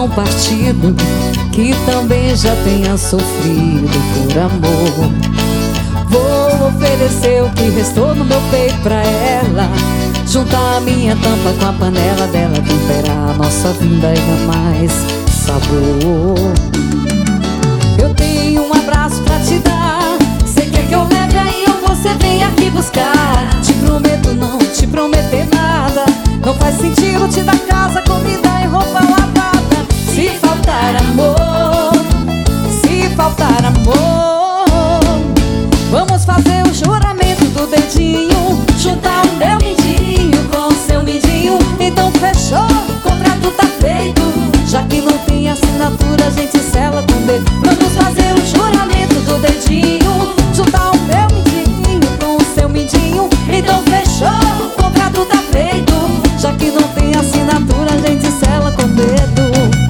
coração partido, que também já tenha sofrido por amor. Vou oferecer o que restou no meu peito pra ela, juntar a minha tampa com a panela dela, temperar a nossa vinda e dar mais sabor. Eu tenho um abraço pra te dar, cê quer que eu leve aí ou você vem aqui buscar? Te prometo não te prometer nada, não faz sentido te dar casa, comida e roupa lavada. Se faltar amor, se faltar amor, vamos fazer o juramento do dedinho, juntar o meu mindinho com o seu mindinho. Então fechou, o contrato tá feito, já que não tem assinatura a gente sela com dedo. Vamos fazer o juramento do dedinho, juntar o meu mindinho com o seu mindinho. Então fechou, o contrato tá feito, já que não tem assinatura a gente sela com dedo.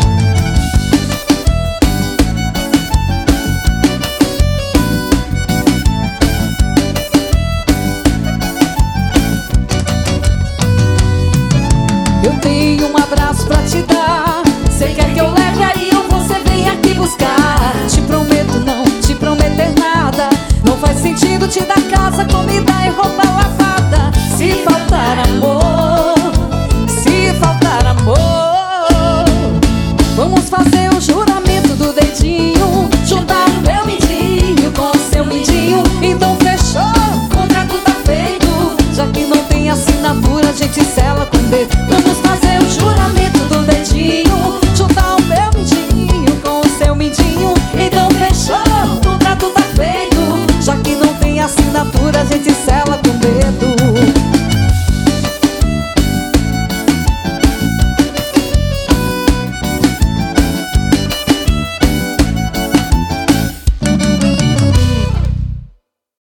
Eu tenho um abraço pra te dar, cê quer que eu leve aí ou você vem aqui buscar? Te prometo não te prometer nada, não faz sentido te dar casa, comida e roupa